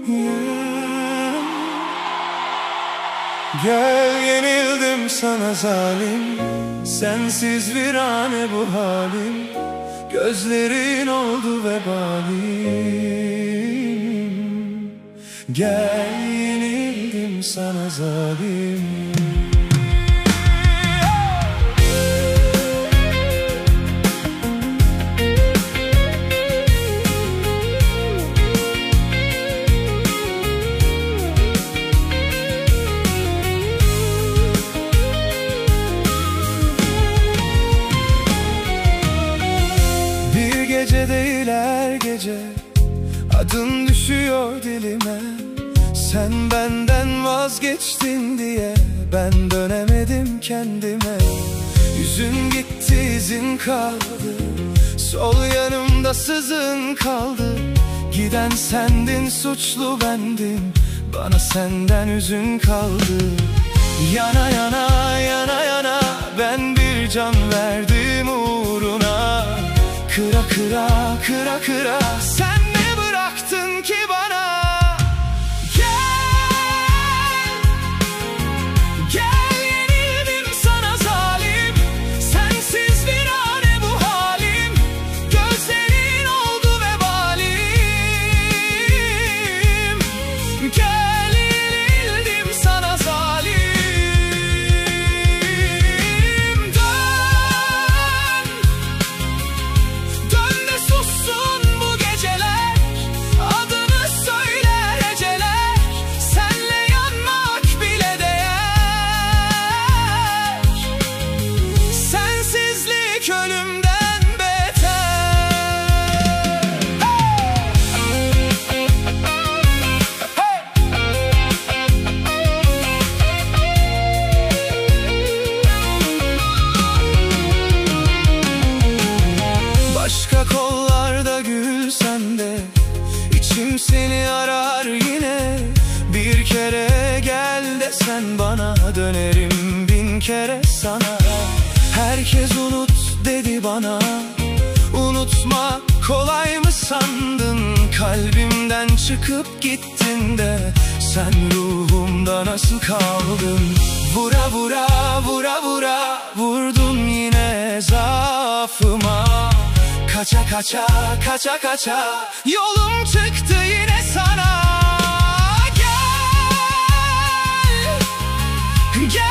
Gel, yenildim sana zalim, sensiz virane bu halim. Gözlerin oldu vebalim. Gel, yenildim sana zalim. Gece değil her gece adın düşüyor dilime. Sen benden vazgeçtin diye ben dönemedim kendime. Yüzün gitti, izin kaldı, sol yanımda sızın kaldı. Giden sendin, suçlu bendim, bana senden üzün kaldı. Yana yana yana yana ben bir can verdim uğruna. Kıra kıra kıra kıra sen ne bıraktın ki bana? Gel, gel, yenildim sana zalim, sensiz virane bu halim. Gözlerin oldu vebalim. Gel, yenildim sana zalim. Ölümden beter. Başka kollarda gülsem de içim seni arar yine. Bir kere gel desen bana, dönerim bin kere sana. Herkes unut dedi bana, unutma kolay mı sandın? Kalbimden çıkıp gittin de sen ruhumda nasıl kaldın? Vura vura vura vura vurdun yine zaafıma. Kaça kaça kaça kaça yolum çıktı yine sana. Gel, gel.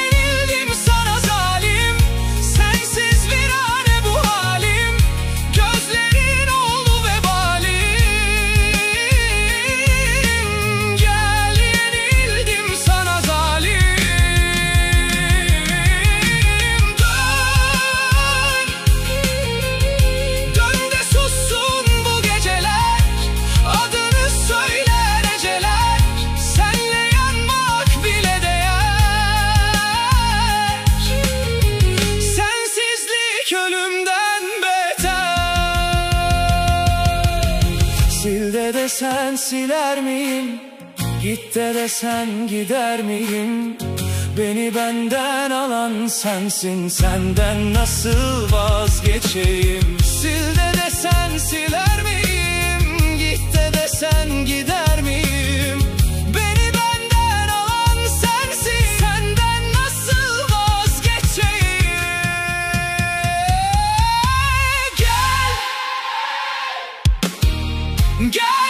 Ölümden beter. Sil de desen siler miyim? Git de desen gider miyim? Beni benden alan sensin, senden nasıl vazgeçeyim? Sil de desen siler miyim? Git de desen gider miyim? Beni benden alan sensin, senden nasıl vazgeçeyim? Gel,